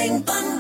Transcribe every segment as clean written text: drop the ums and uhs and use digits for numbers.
Jovem Pan.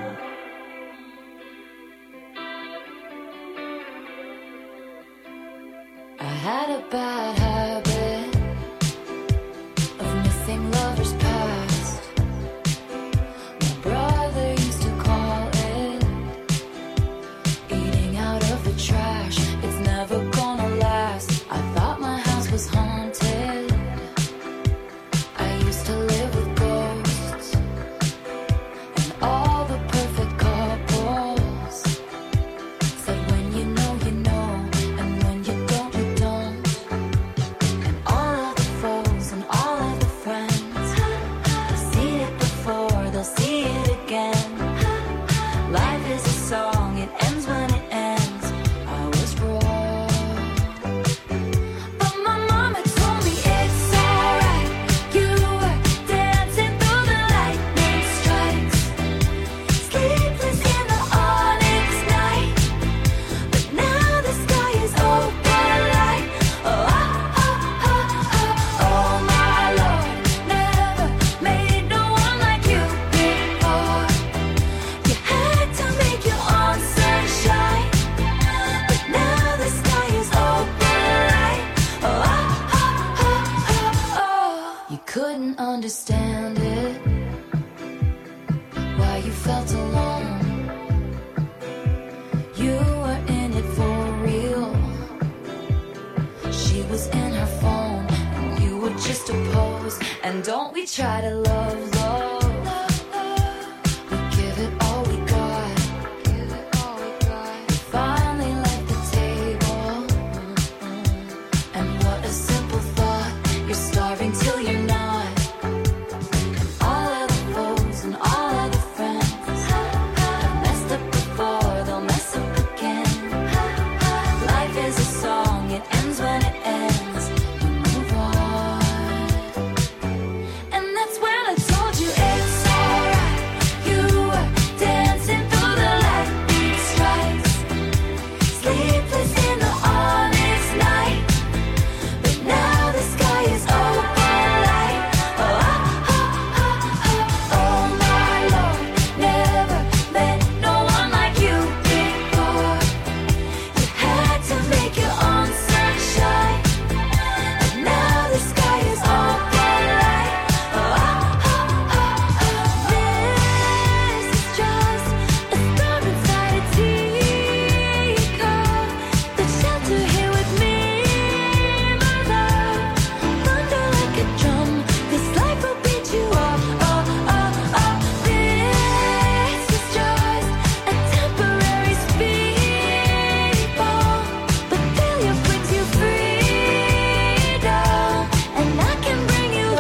I had a bad habit of missing lovers past. My brother used to call it eating out of the trash. It's never gonna last. I thought my house was haunted. I used to live with ghosts and all the perfect couples said when you know you know, and when you don't you don't. And all of the foes and all of the friends, they've seen it before, they'll see it again. Life is a song, it ends when it ends. I was wrong, but my mama told me it's alright. You were dancing through the lightning strikes, sleepless in the onyx night. But now the sky is open light. Oh, oh, oh, oh, oh, oh my Lord, never made no one like you before. You had to make your own sunshine, but now the sky is open light. Oh, oh, oh, oh, oh, oh. You couldn't understand it, why you felt alone. You were in it for real. She was in her phone, and you were just a pose. And don't we try to love, love. We give it all we got. We finally left the table. And what a simple thought. You're starving till you're not. All of the foes and all of the friends have messed up before, they'll mess up again. Life is a song, it ends when it ends. You move on. And that's when I told you it's alright. You were dancing through the lightning strikes, sleepless in the onyx night. But now the sky is open light. Oh, oh, oh, oh, oh, oh my Lord, never met no one like you before. You had to make your own sunshine, but now the sky is open light. Oh, oh, oh, oh, oh. This is just a storm inside a teacup. The shelter here with me, my love. Thunder like a drum, this life will beat you up. Oh, oh, oh. This is just a temporary speed bump, but failure brings you freedom, and I can bring you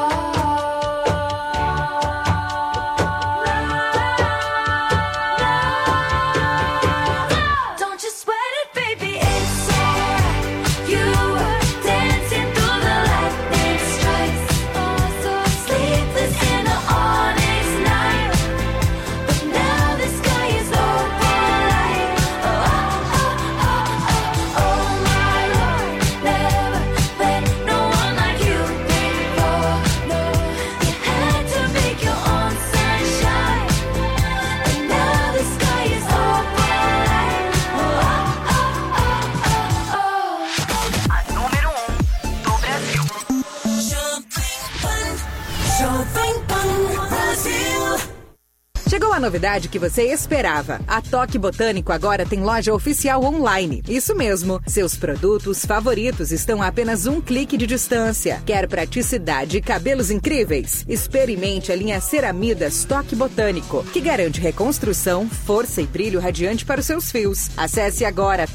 love. Don't you sweat it, baby, it's alright. You were dancing through the lightning strikes, sleepless in the onyx night. But now the sky is open light. Oh, oh, oh, oh, oh my Lord, never met no one like you before. No, you had to make your own sunshine, but now the sky is open light. Oh, oh, oh, oh, oh. A número 1 do Brasil. Jovem Pan Brasil. Chegou a novidade que você esperava. A Toque Botânico agora tem loja oficial online. Isso mesmo. Seus produtos favoritos estão a apenas um clique de distância. Quer praticidade e cabelos incríveis? Experimente a linha Ceramidas Toque Botânico, que garante reconstrução, força e brilho radiante para os seus fios. Acesse agora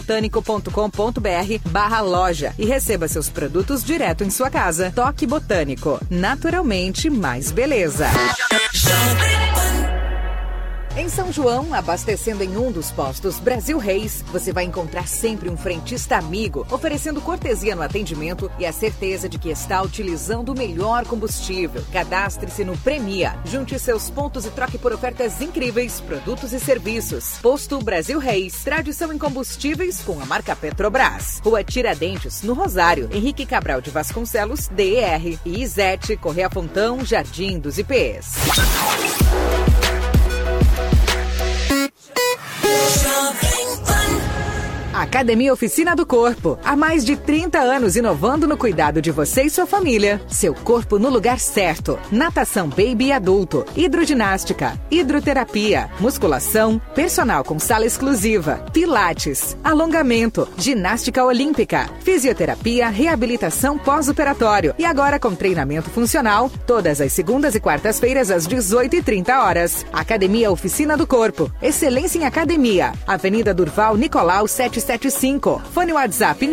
toquebotânico.com.br/loja e receba seus produtos direto em sua casa. Toque Botânico. Naturalmente mais beleza. Jovem Pan. Em São João, abastecendo em um dos postos Brasil Reis, você vai encontrar sempre um frentista amigo, oferecendo cortesia no atendimento e a certeza de que está utilizando o melhor combustível. Cadastre-se no Premia, junte seus pontos e troque por ofertas incríveis, produtos e serviços. Posto Brasil Reis, tradição em combustíveis com a marca Petrobras. Rua Tiradentes, no Rosário, Henrique Cabral de Vasconcelos, DER. E Izete, Correia Fontão, Jardim dos IPs. Academia Oficina do Corpo. Há mais de 30 anos inovando no cuidado de você e sua família. Seu corpo no lugar certo. Natação baby e adulto. Hidroginástica. Hidroterapia. Musculação. Personal com sala exclusiva. Pilates. Alongamento. Ginástica olímpica. Fisioterapia. Reabilitação pós-operatório. E agora com treinamento funcional. Todas as segundas e quartas-feiras às 18h30. Academia Oficina do Corpo. Excelência em academia. Avenida Durval Nicolau 775. Fone WhatsApp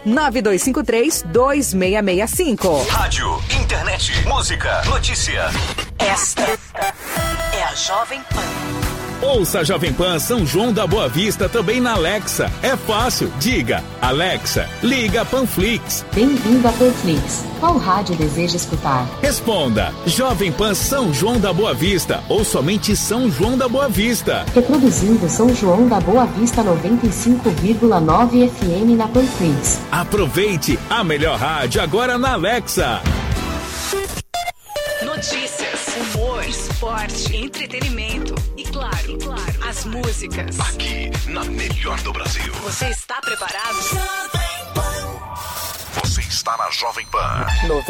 992532665. Rádio, internet, música, notícia. Esta é a Jovem Pan. Ouça a Jovem Pan São João da Boa Vista também na Alexa. É fácil. Diga, Alexa, liga Panflix. Bem-vindo a Panflix. Qual rádio deseja escutar? Responda, Jovem Pan São João da Boa Vista ou somente São João da Boa Vista. Reproduzindo São João da Boa Vista 95,9 FM na Panflix. Aproveite a melhor rádio agora na Alexa. Notícias, humor, esporte, entretenimento e claro, as músicas. Aqui, na melhor do Brasil. Você está preparado? Você está na Jovem Pan.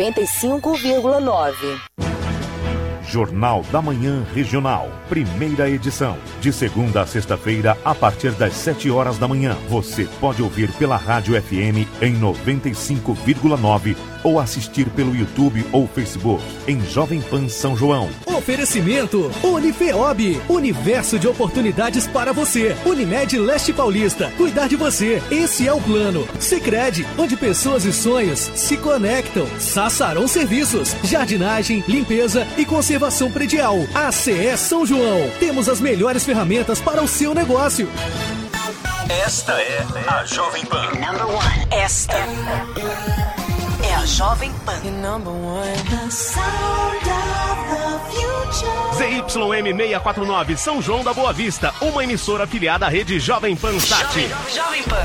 95,9. Jornal da Manhã Regional, primeira edição. De segunda a sexta-feira, a partir das 7h da manhã. Você pode ouvir pela Rádio FM em 95,9 ou assistir pelo YouTube ou Facebook em Jovem Pan São João. Oferecimento Unifeob, universo de oportunidades para você. Unimed Leste Paulista, cuidar de você, esse é o plano. Sicredi, onde pessoas e sonhos se conectam. Sassarão Serviços, jardinagem, limpeza e conservação predial. ACE São João, temos as melhores ferramentas para o seu negócio. Esta é a Jovem Pan. Esta é a Jovem Pan. ZYM 649 São João da Boa Vista, uma emissora afiliada à rede Jovem Pan Sat. Jovem Pan.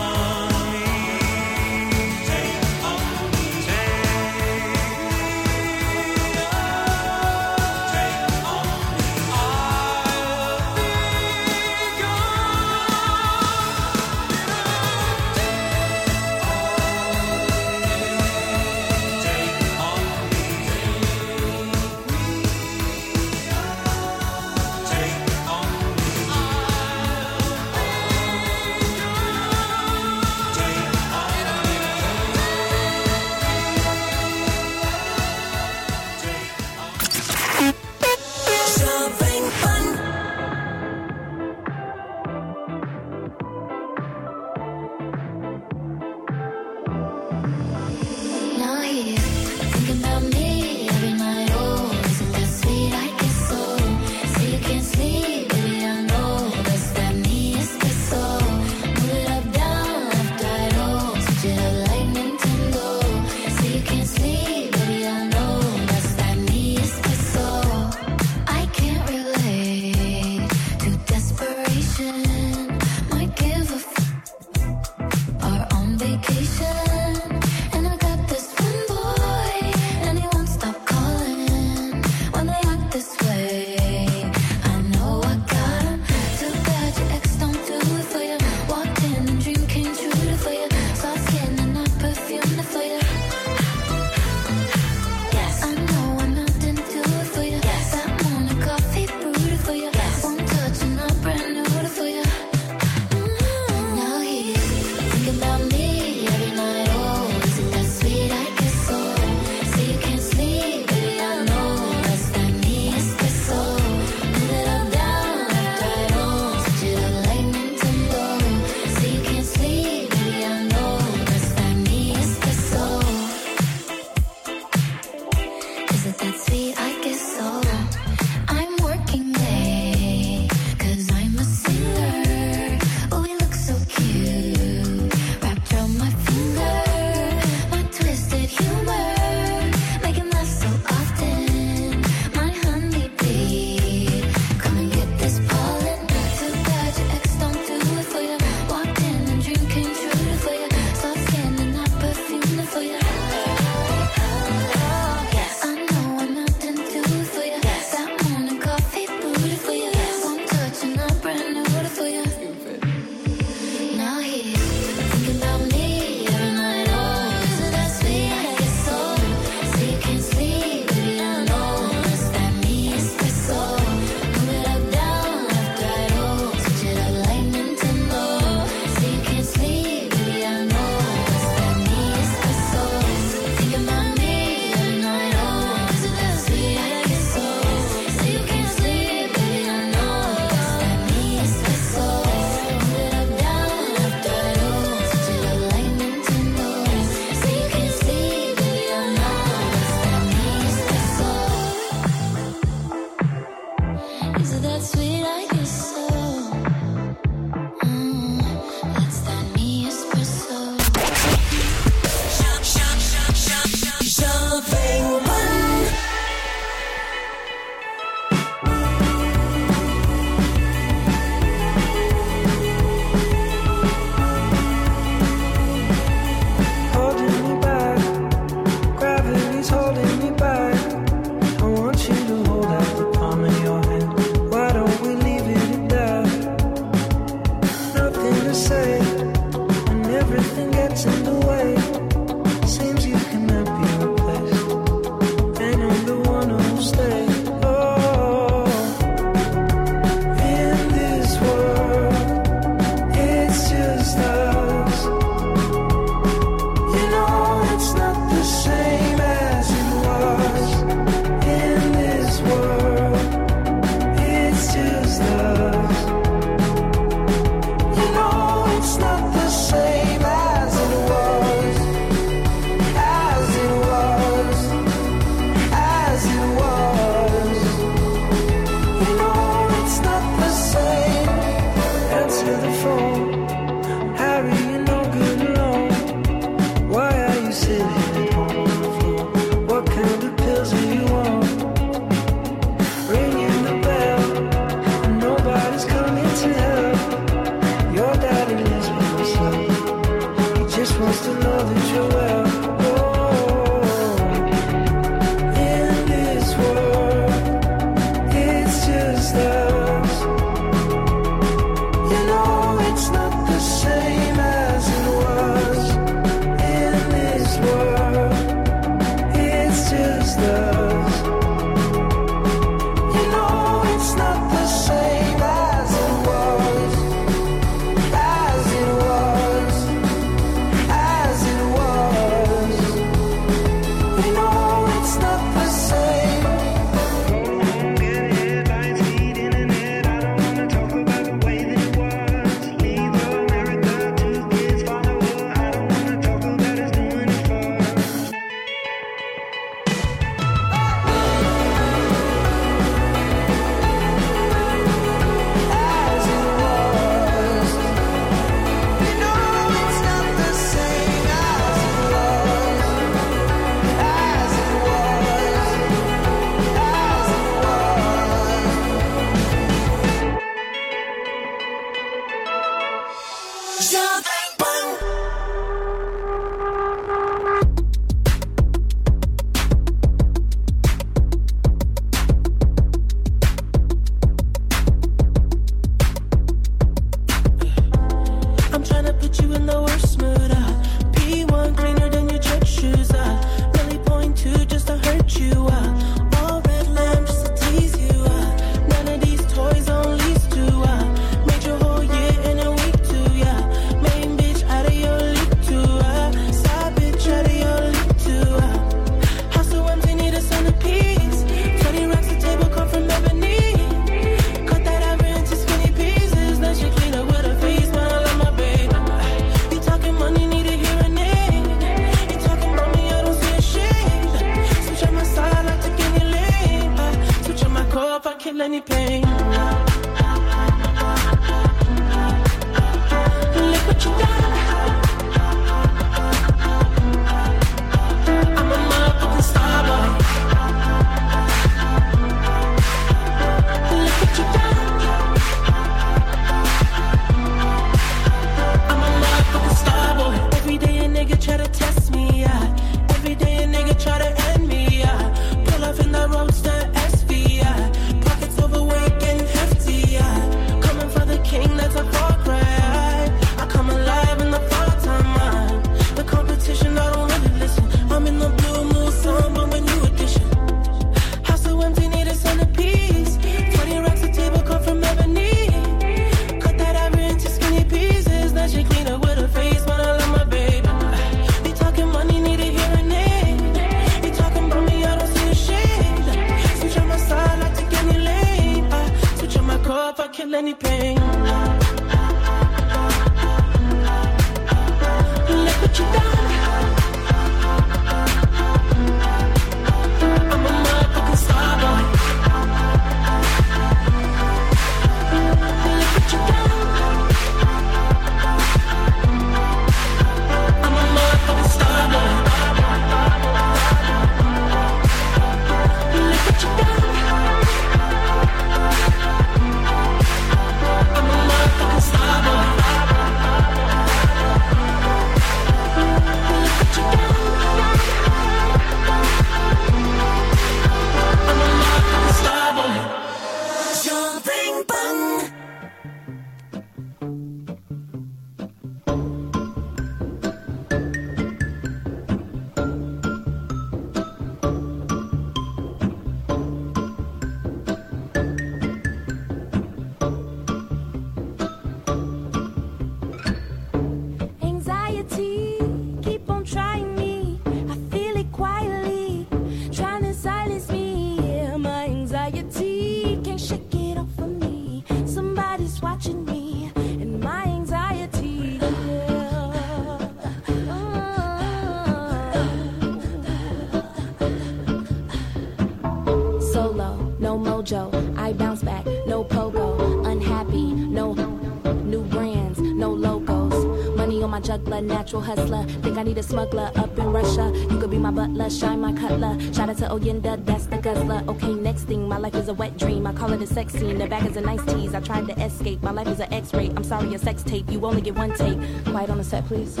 hustler, natural hustler. Think I need a smuggler up in Russia. You could be my butler, shine my cutler. Shout out to Oyenda, that's the guzzler. Okay, next thing, my life is a wet dream. I call it a sex scene, the bag is a nice tease. I tried to escape, my life is an X-ray. I'm sorry, a sex tape, you only get one take. Quiet on the set, please.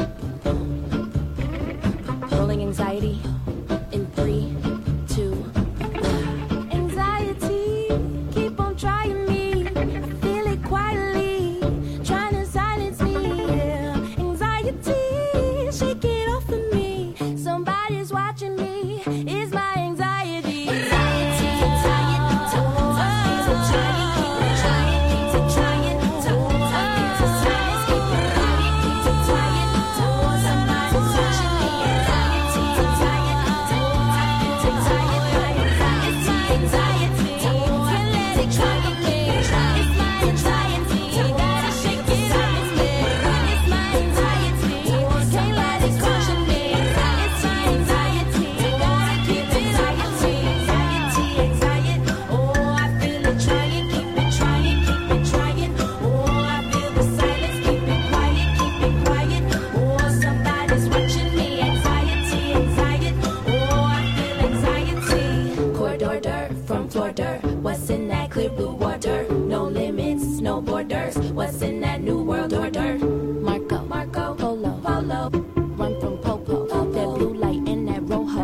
Rolling anxiety in 3, 2, 1. Anxiety, keep on trying me. I feel it quietly, trying to silence me. Yeah. Anxiety, shake it off of me. Somebody's watching me. It's my anxiety. Anxiety, I'm tired. I'm trying, keep it trying, keep it trying. Keep it silence, keep it quiet, keep it quiet. Somebody's watching me. Anxiety, I'm tired. It's my anxiety. Can't let it trouble me. It's my anxiety. Gotta shake it off of me. It's my anxiety. Can't let it caution me. It's my anxiety. Gotta keep it anxiety. Oh, I feel it trying. Keep it trying. Keep it trying. Oh, I feel the silence. Keep it quiet. Keep it quiet. Oh, somebody's watching me. Anxiety. Oh, I feel anxiety. Corridor dirt from floor dirt. What's in that clear blue water? No limits, no borders. What's in that new world order? Marco, Polo, run from Popo. That blue light in that Rojo.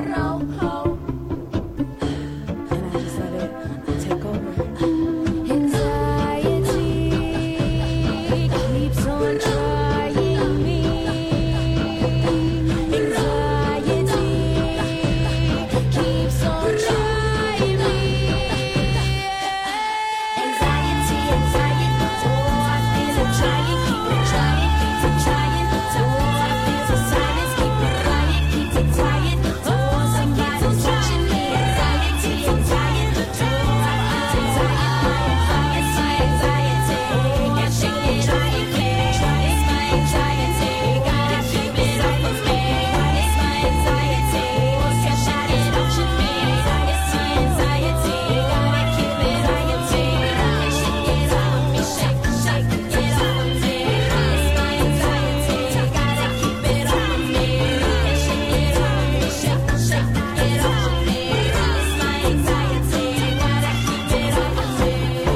And I just let it take over. Anxiety keeps on trying me. Anxiety keeps on trying me. Anxiety. Oh, I feel it trying. Keep it trying. Keep it trying. Oh, I feel the silence. Keep it quiet. Keep it quiet. Oh, somebody's watching me. Anxiety. Oh, I feel anxiety. It's my anxiety. Can't shake it off of me. It's my anxiety. Gotta keep it off of me. It's my anxiety. Can't shut it off of me. It's my anxiety. Gotta keep it off of me. Can't shake it off of me. Shake it off of me. It's my anxiety. Gotta keep it off of me. Can't shake it off of me. Shake it off of me. It's my anxiety. Gotta keep it off of me.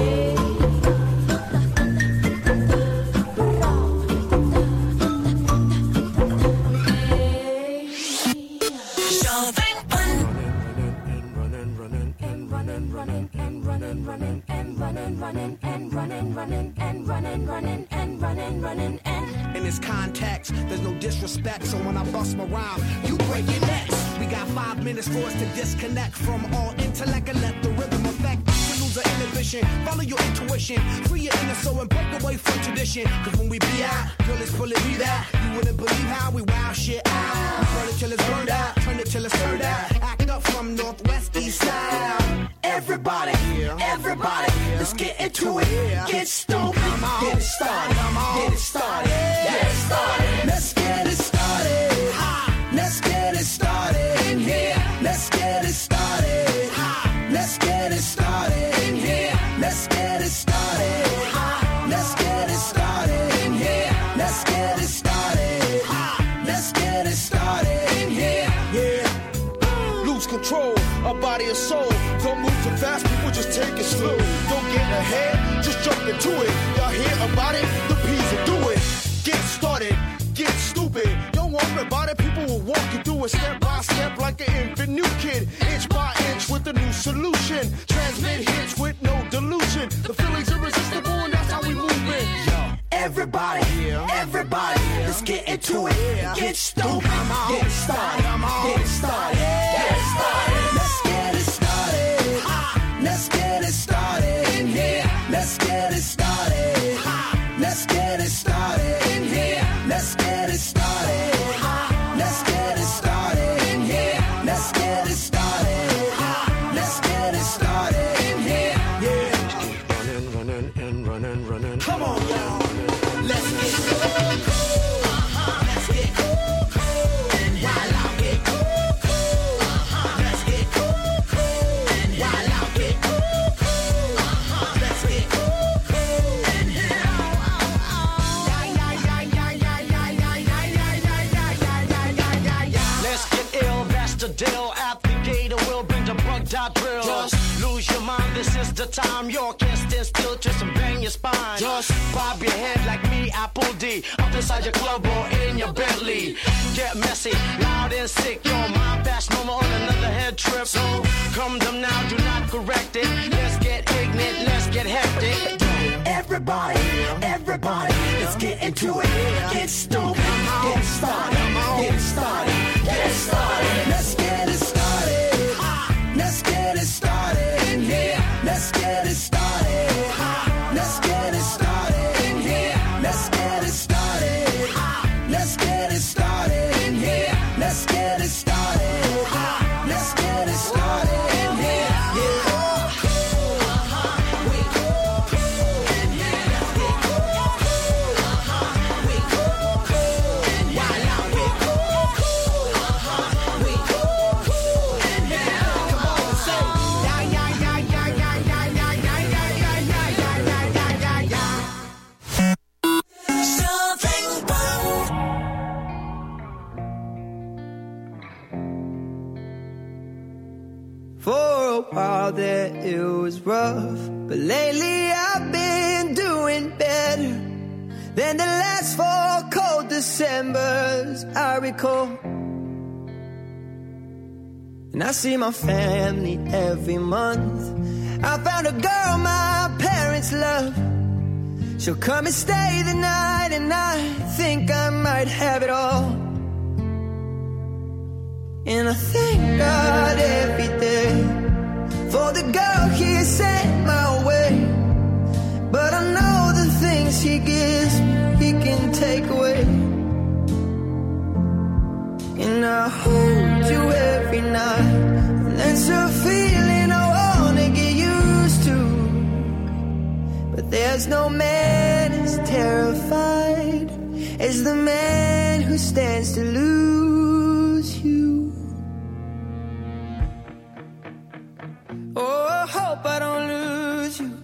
In this context, there's no disrespect, so when I bust my rhyme, you break your necks. We got 5 minutes for us to disconnect from all intellect and let the rhythm affect. To lose our inhibition, follow your intuition, free your inner soul and break away from tradition. Cause when we be out, girl, it's bullet be that. You wouldn't believe how we wow shit out. We burn it till it's burned out, turn it till it's turned out. Act up from northwest, east side. Everybody, let's get into it. Get stoked, get it started, get it started, get it started. Let's get it started. Let's get it started in here. Let's get it started. Let's get it started in here. Let's get it started. Let's get it started in here. Let's get it started. Let's get it started in here. Yeah. Lose control of body and soul. Don't move too fast, people just take it slow. Don't get ahead, just jump into it. Y'all hear about it? The P's will do it. Get started, get stupid. Don't worry about it, people will walk you through it step by step like an infant new kid. Inch by inch with a new solution. Transmit hits with no delusion. The feeling's irresistible and that's how we move it. Yo. Everybody, let's get into it. Get stupid, get it started, get it started, get it started. Let's get it started. Let's get it started in here. Let's get it started. Let's get it started in here. Let's get it started. Let's get it started in here. Let's get it started. Let's get it started in here. Yeah. Running. Come on, y'all. Let's get cool. Let's get cool. And while I get cool. ill at the gate, and we'll bring the bug dot drill. Just lose your mind, this is the time. You can't stand still, twist and bang your spine. Just bob your head like me, Apple D, up inside your club or in your Bentley. Get messy, loud and sick, your mind fast, no more on another head trip. So come them now, do not correct it. Let's get ignorant, let's get hectic. Everybody, everybody, let's get into it. Get stoked, get started, get started, get started. Let's get it started. Let's get it started in here. Let's get it started. Let's get it started in here. Let's get it started. Let's get it started in here. Let's get it started. Let's get it started in here. For a while there it was rough, but lately I've been doing better than the last 4 cold Decembers I recall. And I see my family every month. I found a girl my parents love. She'll come and stay the night, and I think I might have it all. And I thank God every day for the girl He sent my way. But I know the things He gives me, He can take away. And I hold you every night, and that's a feeling I wanna get used to. But there's no man as terrified as the man who stands to lose you. Oh, I hope I don't lose you.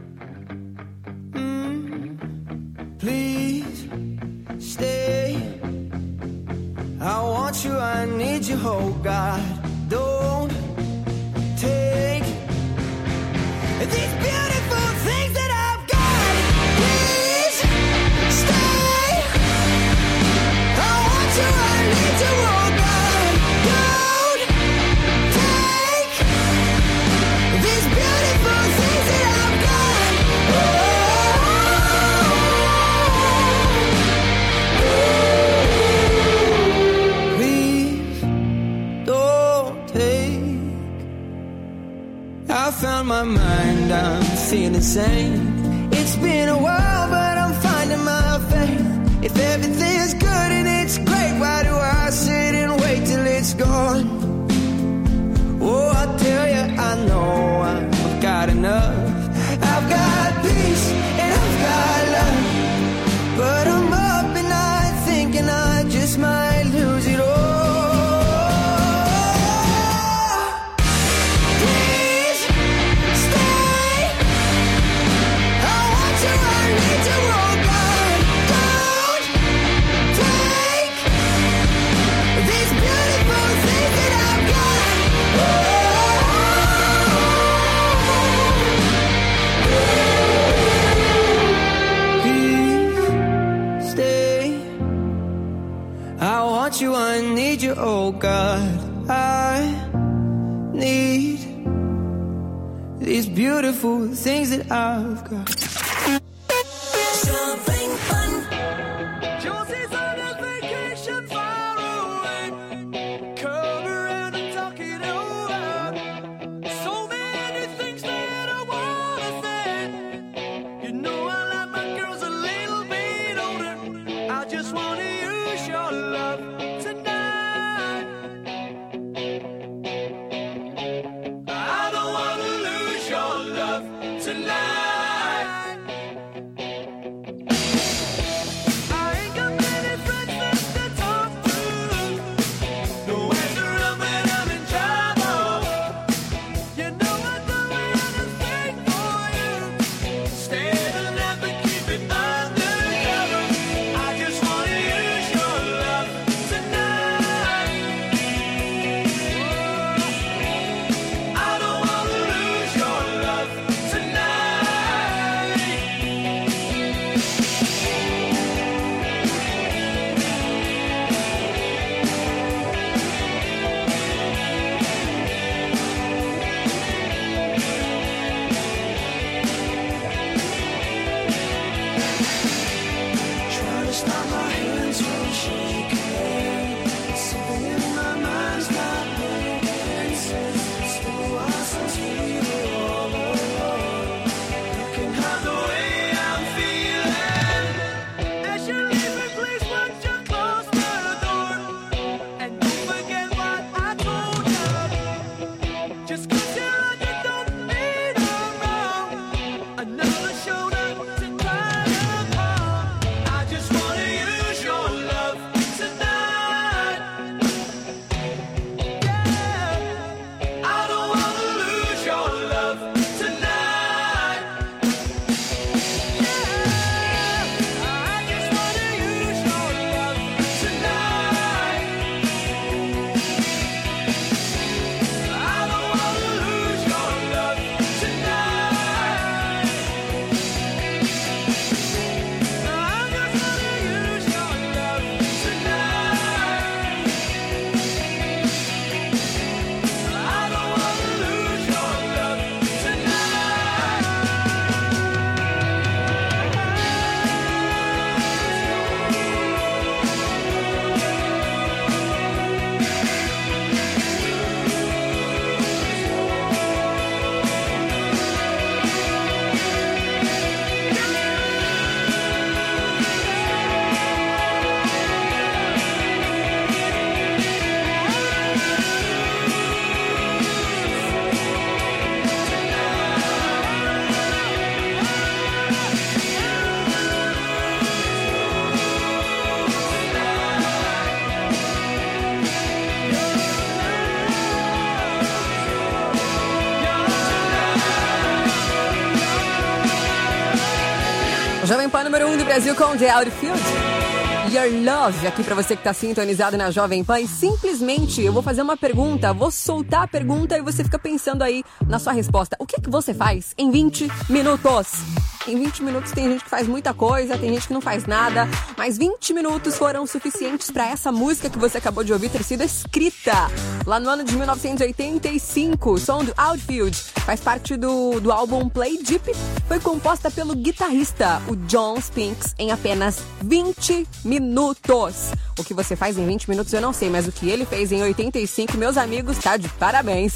Please stay. I want you, I need you, oh God. Don't take these beautiful things that I've got. Please stay. I want you, I need you, oh God. Don't take these beautiful things that I've got. Please don't take. I found my mind, I'm feeling sane. It's been a while, but I'm finding my faith. If everything's good and it's great, why do I sit and wait till it's gone? Oh, I tell you, I know I've got enough. I've got peace and I've got love. But I'm up and night thinking I just might lose it all. Please stay. I want you, I need you, oh God. Don't take these beautiful things that I've got. Please stay. I want you, I need you, oh God. I need these beautiful things that I've got. Something fun. Josie's on a vacation far away. Come around and talk it over. So many things that I wanna say. You know I like my girls a little bit older. I just wanna use your love tonight. I don't wanna lose your love tonight. número 1 do Brasil com The Outfield. Your Love, aqui pra você que tá sintonizado na Jovem Pan. E simplesmente eu vou fazer uma pergunta, vou soltar a pergunta e você fica pensando aí na sua resposta. O que você faz em 20 minutos? Em 20 minutos tem gente que faz muita coisa, tem gente que não faz nada, mas 20 minutos foram suficientes pra essa música que você acabou de ouvir ter sido escrita lá no ano de 1985. O som do Outfield faz parte do álbum Play Deep. Foi composta pelo guitarrista, o John Spinks, em apenas 20 minutos. O que você faz em 20 minutos eu não sei, mas o que ele fez em 85, meus amigos, tá de parabéns.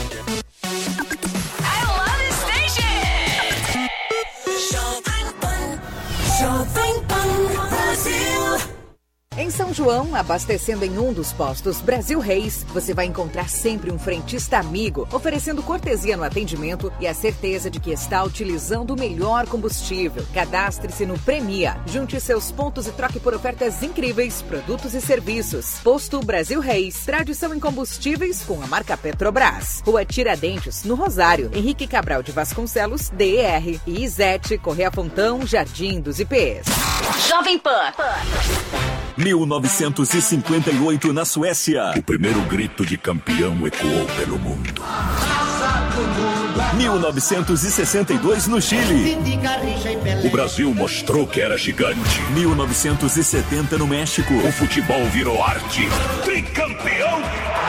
Em São João, abastecendo em um dos postos Brasil Reis, você vai encontrar sempre um frentista amigo, oferecendo cortesia no atendimento e a certeza de que está utilizando o melhor combustível. Cadastre-se no Premia, junte seus pontos e troque por ofertas incríveis, produtos e serviços. Posto Brasil Reis, tradição em combustíveis com a marca Petrobras. Rua Tiradentes, no Rosário, Henrique Cabral de Vasconcelos, DR. E Izete, Correia Fontão, Jardim dos IPs. Jovem Pan. 1958 na Suécia. O primeiro grito de campeão ecoou pelo mundo. 1962 no Chile. O Brasil mostrou que era gigante. 1970 no México. O futebol virou arte. Tricampeão!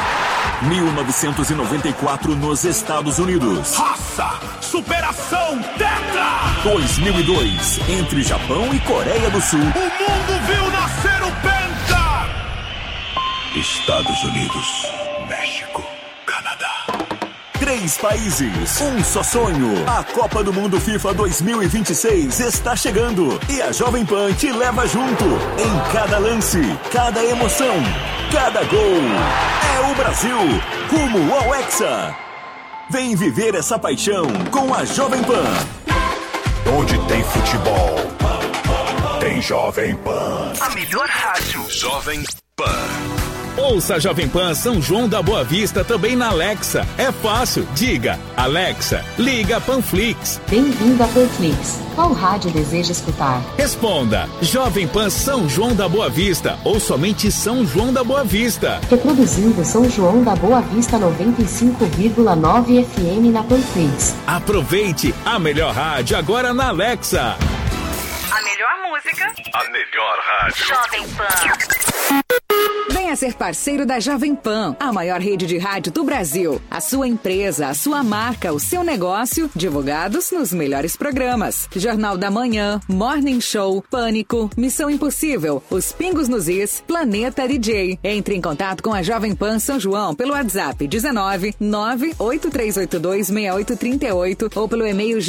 1994 nos Estados Unidos. Raça! Superação! Tetra! 2002 entre Japão e Coreia do Sul. O mundo viu nascer o Penta! Estados Unidos, México, Canadá. 3 países, um só sonho. A Copa do Mundo FIFA 2026 está chegando e a Jovem Pan te leva junto. Em cada lance, cada emoção, cada gol. É o Brasil, rumo ao Hexa. Vem viver essa paixão com a Jovem Pan. Onde tem futebol, tem Jovem Pan. A melhor rádio. Jovem Pan. Ouça a Jovem Pan São João da Boa Vista também na Alexa. É fácil. Diga, Alexa, liga Panflix. Bem-vindo a Panflix. Qual rádio deseja escutar? Responda, Jovem Pan São João da Boa Vista ou somente São João da Boa Vista. Reproduzindo São João da Boa Vista 95,9 FM na Panflix. Aproveite a melhor rádio agora na Alexa. A melhor música. A melhor rádio. Jovem Pan. Venha ser parceiro da Jovem Pan, a maior rede de rádio do Brasil. A sua empresa, a sua marca, o seu negócio, divulgados nos melhores programas. Jornal da Manhã, Morning Show, Pânico, Missão Impossível, Os Pingos nos Is, Planeta DJ. Entre em contato com a Jovem Pan São João pelo WhatsApp 19 98382 6838 ou pelo e-mail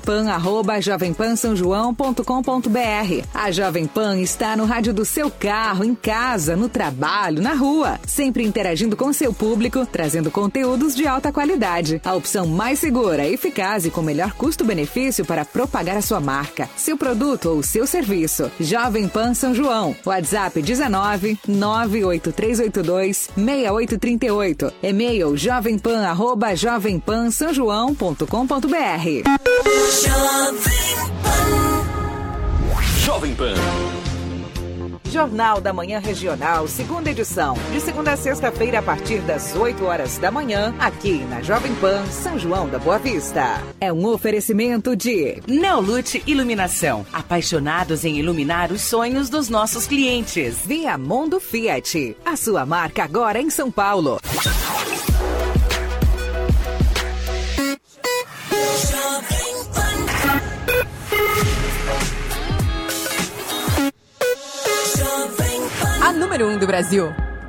jovempan@jovempansaojoão.com.br. A Jovem Pan está no rádio do seu carro, em casa, no trabalho, na rua, sempre interagindo com seu público, trazendo conteúdos de alta qualidade. A opção mais segura, eficaz e com melhor custo-benefício para propagar a sua marca, seu produto ou seu serviço. Jovem Pan São João. WhatsApp 19 98382 6838. E-mail jovempan@jovempansaojoão.com.br. Jovem Pan. Jornal da Manhã Regional, segunda edição. De segunda a sexta-feira, a partir das 8 horas da manhã, aqui na Jovem Pan, São João da Boa Vista. É um oferecimento de Neolute Iluminação. Apaixonados em iluminar os sonhos dos nossos clientes. Viamondo Fiat. A sua marca agora em São Paulo. A número 1 do Brasil.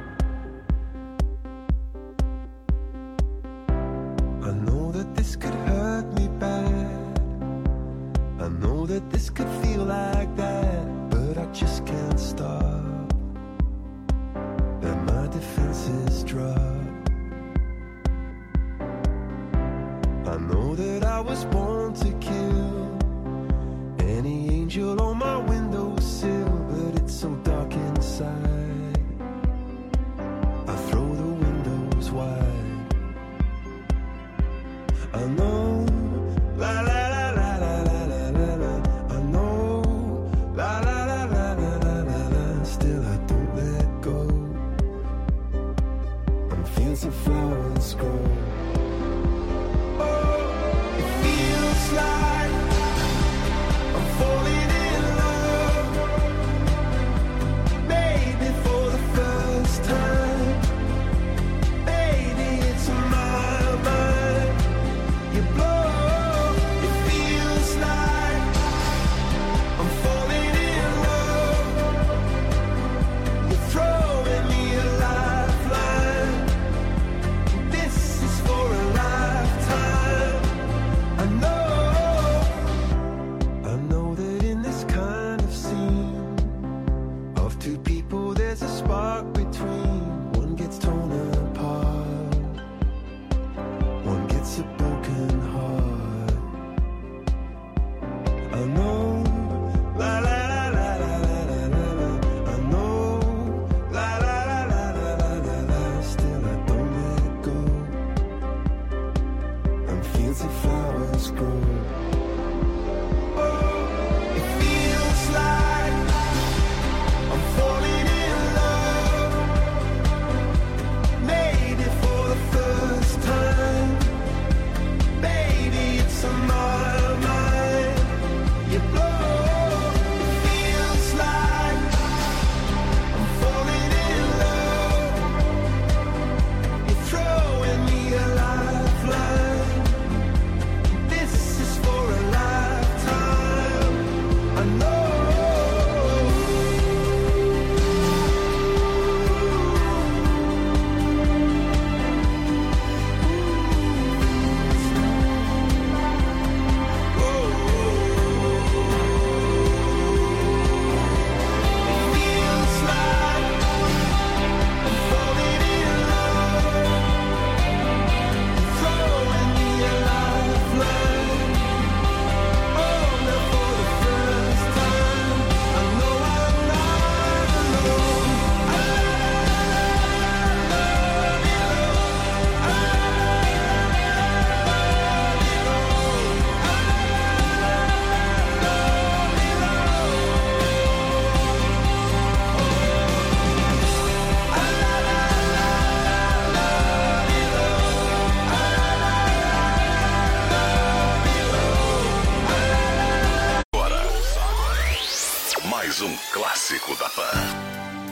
I know that this could hurt me bad. I know that this could feel like that, but I just can't stop. And my defenses drop. I know that I was born to kill any angel on my windowsill, but it's so dark inside. I throw the windows wide. I know, la la la la la la la la la. I know, flowers grow. Oh, it feels like I'm falling in love, maybe for the first time. Baby, it's in my mind. You blow. It feels like I'm falling in love. You're throwing me a lifeline. This is for a lifetime. I know that in this kind of scene of two people there's a spark between. One gets torn apart, one gets a broken heart. I know, la la la la la la la la. I know, la la la la la la la la. Still I don't let go, and fields of flowers grow. Oh, it feels like I'm falling in love, maybe for the first time. Baby, it's on my mind. You blow. It feels like I'm falling in love. You're throwing me a lifeline. This is for a lifetime. I know. Feels like I'm falling in love. You're throwing me a lifeline. Oh, now for the first time, I know I'm not alone. I love you, Agora, mais um clássico da Pan.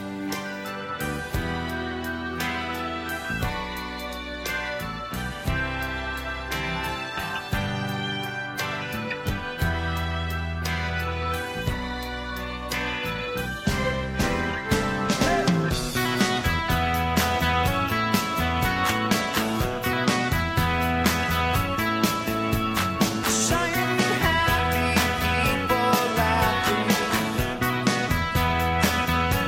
shining happy people laughing.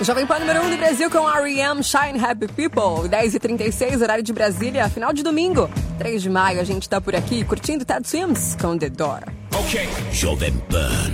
Jovem Pan número 1 do Brasil com R.E.M. Shine Happy People. 10h36, horário de Brasília, final de domingo. 3 de maio, a gente tá por aqui curtindo Ted Swims com The Door. Ok, Jovem Pan.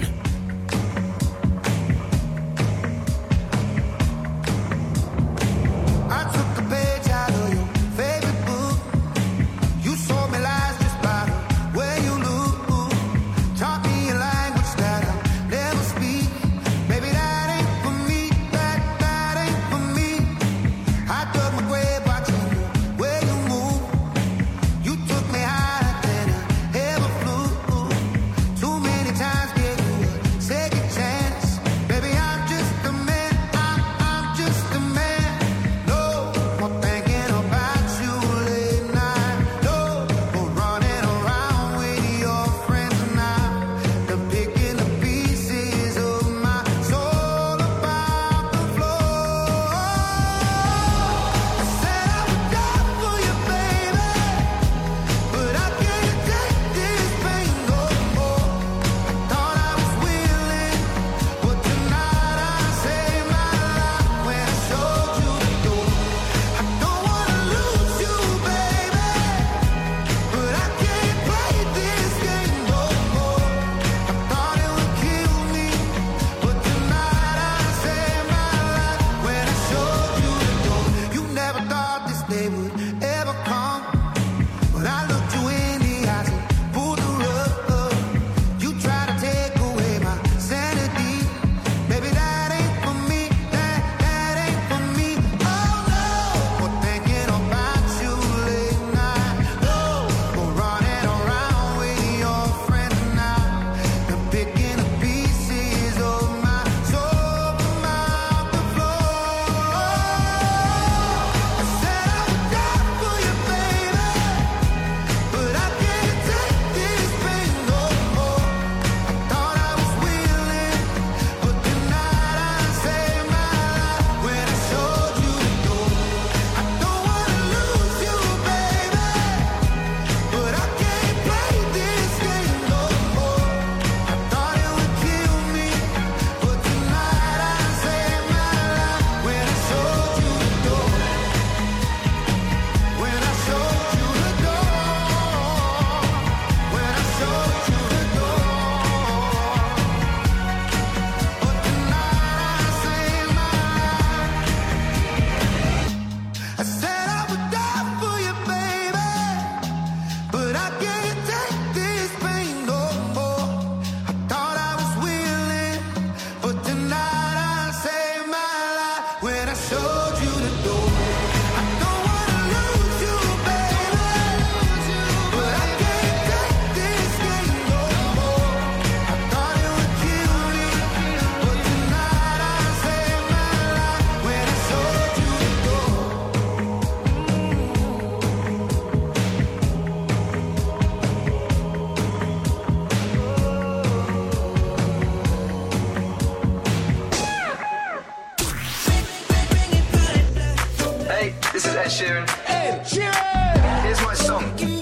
This is Ed Sheeran. Ed Sheeran! Here's my song.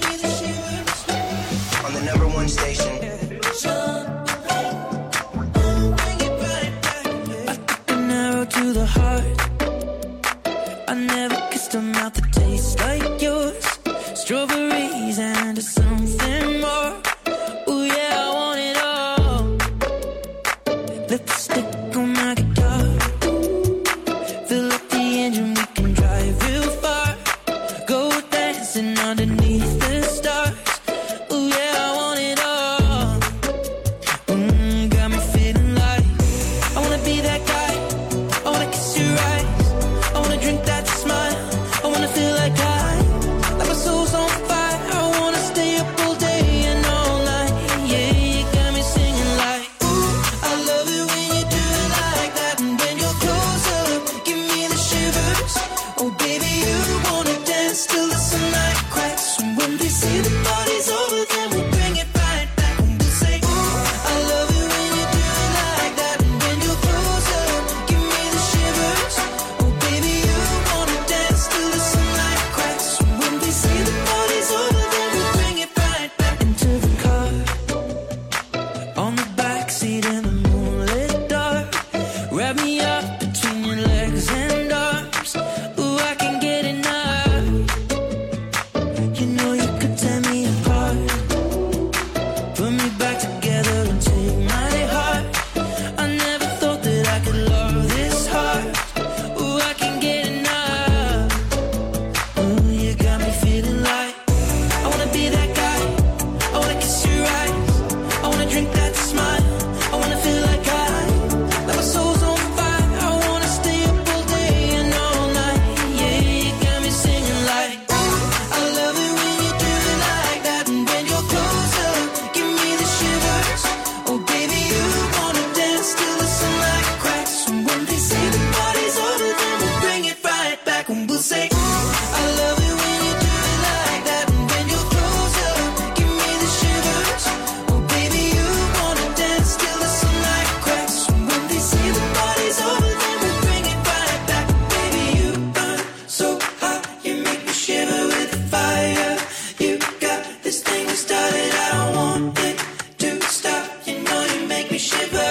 On the number one station. I took an arrow to the heart. I never kissed a mouth that tastes like yours. Strawberries and something more. Ooh yeah, I want it all. Lipstick on my guitar. Fill up the engine, we can drive real far. Go dancing underneath the stars. Ooh yeah, I want it all. Got me feeling like I wanna be that guy. I wanna kiss your eyes. I wanna drink that smile. I wanna feel like like my soul's on fire. I wanna stay up all day and all night. Yeah, you got me singing like, ooh, I love it when you do it like that. And when you're close up, give me the shivers. Oh baby, you wanna dance till the sunlight cracks. And when we see the party's over, then we'll bring it right back. And we'll say, ooh, I love it when you do it like that. And when you're close up, give me the shivers. Oh baby, you wanna dance till the sunlight cracks. And when we see the party's over, then we'll bring it right back into the car. On the backseat in the moonlit dark. Wrap me up between your legs like un busse. I love it when you do it like that. And when you're closer, give me the shivers. Oh baby, you wanna dance till the sunlight cracks. When they say the party's over, then we bring it right back. Baby, you burn so hot, you make me shiver with the fire. You got this thing that started, I don't want it to stop. You know you make me shiver.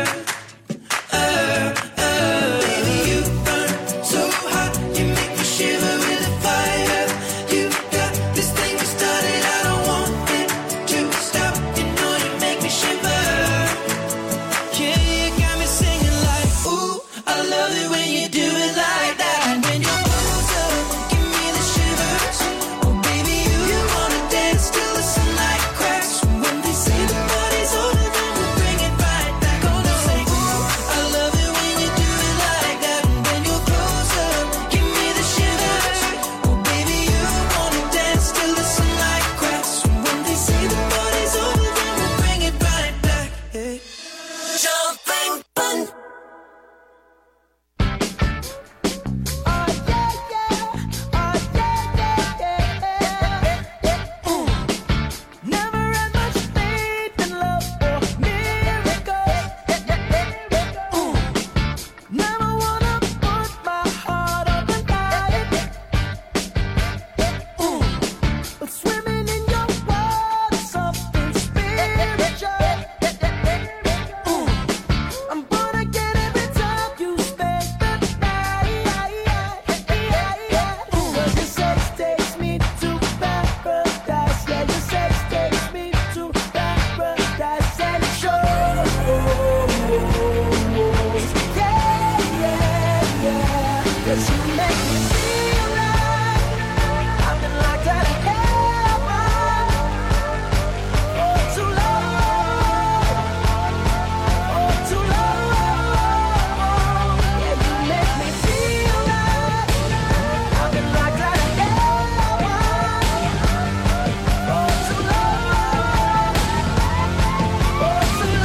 Baby, you burn so hot, you make me shiver with the fire. You got this thing that started, I don't want it to stop. You know you make me shiver. Yeah, you got me singing like, ooh, I love it when you do it like that. And when you're closer, give me the shivers. Oh baby, you wanna dance till the sunlight cracks. When they say the party's over, then we bring it right back. Oh no, say, ooh, I love it when you do it like that. And when you're closer, give me the shivers. Oh baby, you wanna dance till the sunlight cracks. When they say the party's over, then we bring it right back. Hey. Jumping fun. Never had much faith in love or miracles. Never wanna put my heart up and hide it. But swimming in your water, something spiritual. I'm gonna get every time you spend the night. 'Cause your sex takes me to paradise. Yeah, your sex takes me to paradise and it shows. Yeah. 'Cause you make me feel like I've been locked out of heaven. Oh, too long. Oh, too long. Yeah, you make me feel like I've been locked out of heaven. Oh, too long. Oh, too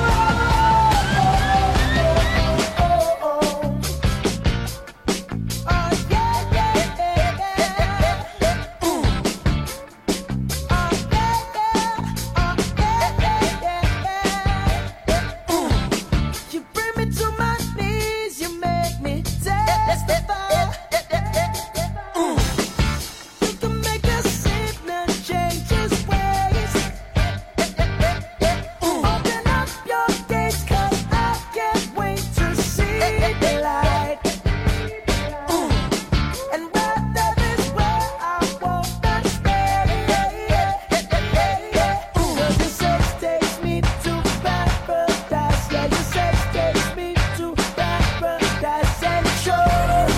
You bring me to my knees, you make me testify. You can make a sinner change his ways. Open up your gates, 'cause I can't wait to see the light. And where there is where I wanna stay. 'Cause your sex takes me to paradise. Yeah, your sex takes me to paradise and it shows.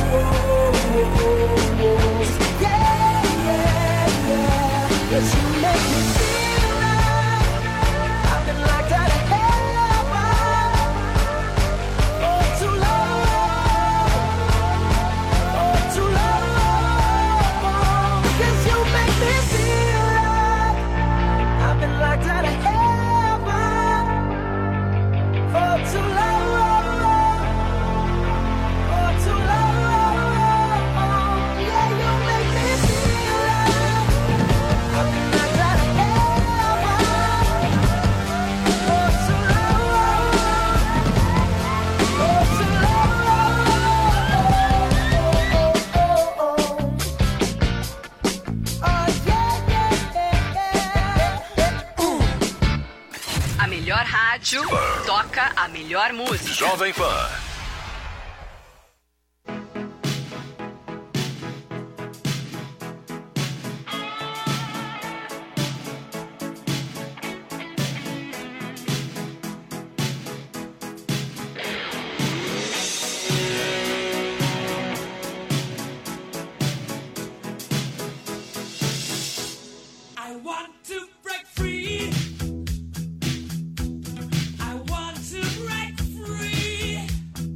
Yeah. 'Cause you make me feel like I've been locked out of heaven. Oh, too long. Oh, too long. 'Cause you make me feel like I've been locked out of heaven. Oh, too long. Oh, too long. Yeah, you make me feel like I've been locked out of heaven. Oh, too long. Oh, too long. Oh, yeah. A melhor rádio toca a melhor música. Jovem Pan. I want to break free. I want to break free.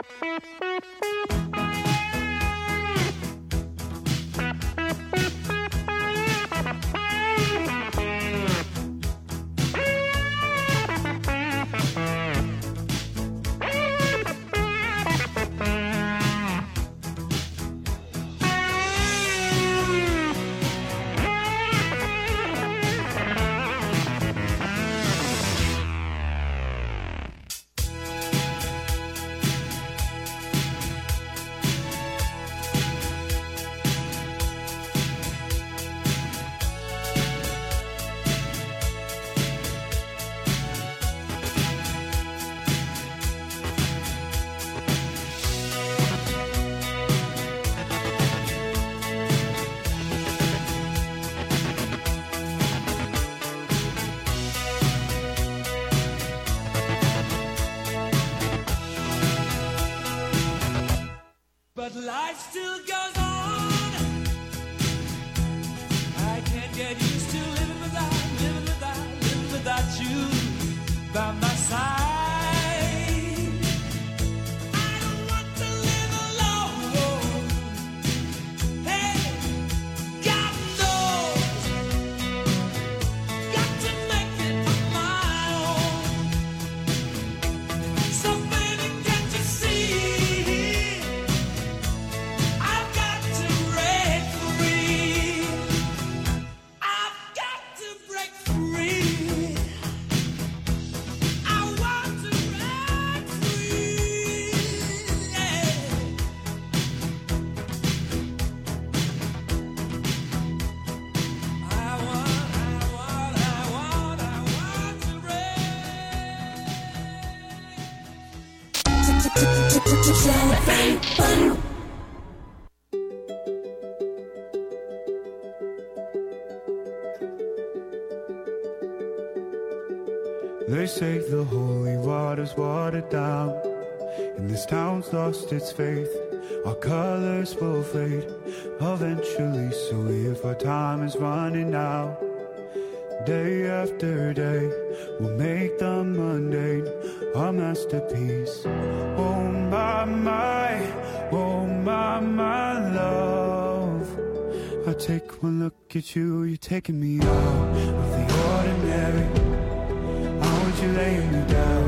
But life still goes on. I can't get used to living without you by my side. I don't want to live alone. Hey, God knows, got to make it on my own. So baby, can't you see? They say the holy water's watered down, and this town's lost its faith. Our colors will fade eventually, so if our time is running out, day after day, we'll make the mundane our masterpiece. Oh my, love. I take one look at you, you're taking me out of the ordinary. I want you laying me down.